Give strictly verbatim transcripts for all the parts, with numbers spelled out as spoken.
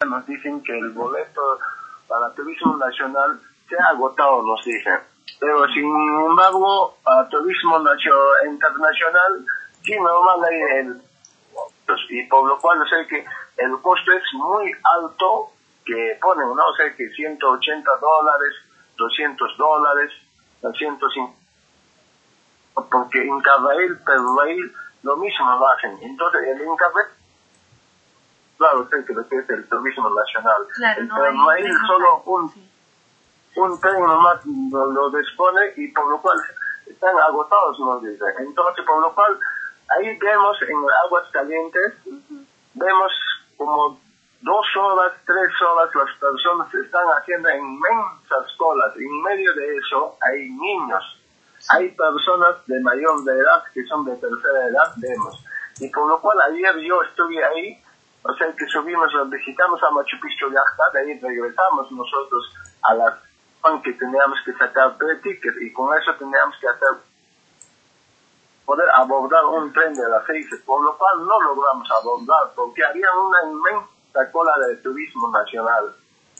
nos dicen que el boleto para turismo nacional se ha agotado, nos dicen. Pero sin embargo, para turismo nacio- internacional, sí, normal hay el... Y por lo cual, o sea que el costo es muy alto que ponen, ¿no? O sea que ciento ochenta dólares, doscientos dólares, ciento cincuenta, porque Incabail, Perubail, lo mismo lo hacen. Entonces, el Incabail, claro, usted que lo que es el turismo nacional. Claro, el no Perubail solo un, sí. un tren nomás lo, lo dispone y por lo cual están agotados, nos dicen. Entonces, por lo cual, ahí vemos en Aguas Calientes, uh-huh. vemos como dos horas, tres horas, las personas están haciendo inmensas colas. En medio de eso hay niños. Hay personas de mayor de edad que son de tercera edad, vemos. Y por lo cual ayer yo estuve ahí, o sea que subimos, visitamos a Machu Picchu de Acta, de ahí regresamos nosotros a la que teníamos que sacar tres tickets y con eso teníamos que hacer, poder abordar un tren de las seis, por lo cual no logramos abordar porque había una inmensa cola de turismo nacional.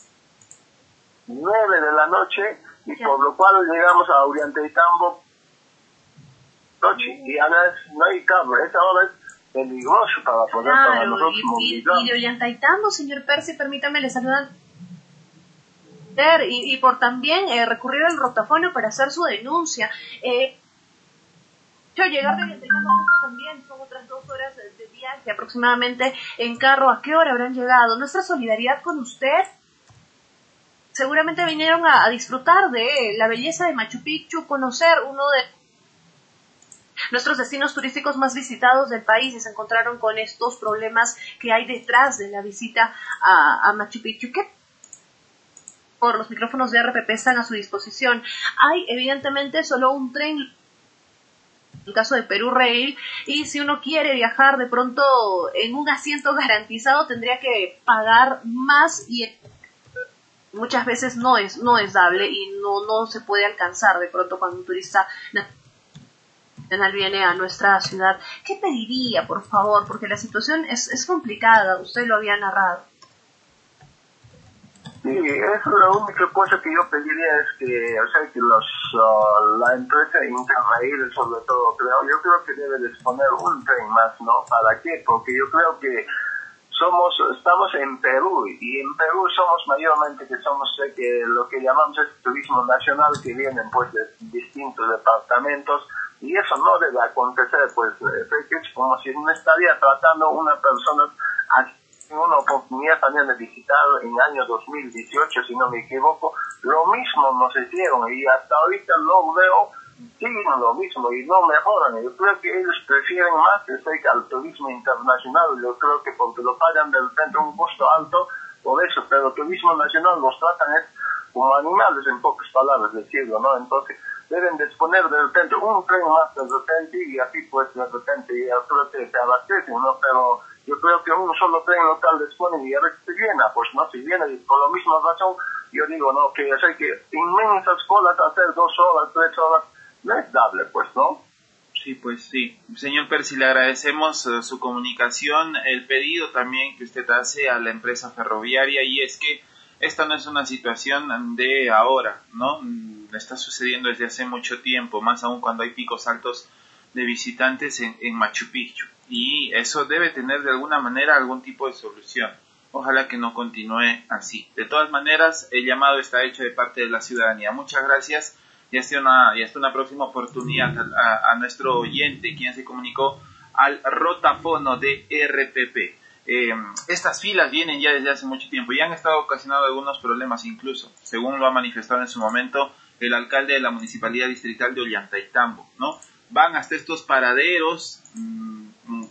Nueve de la noche, y ya. por lo cual llegamos a Ollantaytambo noche, y ahora no hay carro, esa hora es peligroso para poder claro, para nosotros y, movilizar. Y, y de Ollantaytambo, señor Percy, permítame, le saludan y, y por también eh, recurrir al rotafonio para hacer su denuncia. Eh, yo llegar de Ollantaytambo también son otras dos horas de, de viaje aproximadamente en carro. ¿A qué hora habrán llegado? Nuestra solidaridad con usted. Seguramente vinieron a, a disfrutar de la belleza de Machu Picchu, conocer uno de nuestros destinos turísticos más visitados del país y se encontraron con estos problemas que hay detrás de la visita a, a Machu Picchu. ¿Qué por los micrófonos de R P P están a su disposición? Hay evidentemente solo un tren, en el caso de Perú Rail, y si uno quiere viajar de pronto en un asiento garantizado tendría que pagar más y muchas veces no es no es dable y no no se puede alcanzar de pronto cuando un turista nacional viene a nuestra ciudad. ¿Qué pediría, por favor? Porque la situación es, es complicada, usted lo había narrado. Sí, eso es la única cosa que yo pediría es que, o sea, que los, uh, la empresa Interrail, sobre todo, creo, yo creo que debe disponer un tren más, ¿no? ¿Para qué? Porque yo creo que somos, estamos en Perú, y en Perú somos mayormente que somos eh, que lo que llamamos es turismo nacional, que vienen pues de distintos departamentos, y eso no debe acontecer, pues es como si no estaría tratando una persona así. Una oportunidad también de visitar en el año dos mil dieciocho, si no me equivoco, lo mismo nos hicieron y hasta ahorita lo veo, siguen lo mismo y no mejoran. Yo creo que ellos prefieren más que al turismo internacional, yo creo que porque lo pagan del centro un costo alto, por eso, pero el turismo nacional los tratan es como animales, en pocas palabras decirlo, ¿no? Entonces deben disponer de repente un tren más de repente y así pues de repente y al que se abastecen, ¿no? Pero yo creo que un solo tren local dispone y el resto se llena, pues no, si viene por la misma razón, yo digo, no, que o sea, que inmensas colas hacer dos horas, tres horas, no es dable, pues, ¿no? Sí, pues sí. Señor Percy, le agradecemos uh, su comunicación, el pedido también que usted hace a la empresa ferroviaria, y es que esta no es una situación de ahora, ¿no? Está sucediendo desde hace mucho tiempo, más aún cuando hay picos altos de visitantes en, en Machu Picchu. Y eso debe tener de alguna manera algún tipo de solución. Ojalá que no continúe así. De todas maneras, el llamado está hecho de parte de la ciudadanía. Muchas gracias y hasta una, y hasta una próxima oportunidad a, a, a nuestro oyente, quien se comunicó al rotafono de R P P. Eh, estas filas vienen ya desde hace mucho tiempo y han estado ocasionando algunos problemas incluso, según lo ha manifestado en su momento el alcalde de la Municipalidad Distrital de Ollantaytambo, ¿no? Van hasta estos paraderos mmm,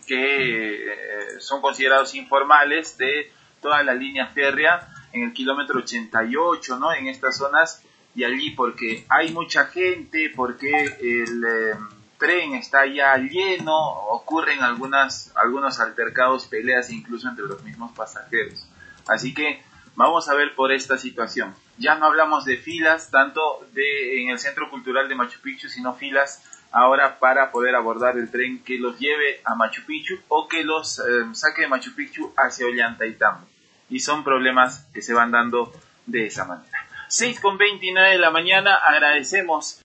que eh, son considerados informales de toda la línea férrea en el kilómetro ochenta y ocho, ¿no? En estas zonas, y allí porque hay mucha gente, porque el eh, tren está ya lleno, ocurren algunas algunos altercados, peleas incluso entre los mismos pasajeros. Así que vamos a ver por esta situación. Ya no hablamos de filas tanto de en el Centro Cultural de Machu Picchu, sino filas ahora para poder abordar el tren que los lleve a Machu Picchu o que los eh, saque de Machu Picchu hacia Ollantaytambo. y son problemas que se van dando de esa manera. seis con veintinueve de la mañana, agradecemos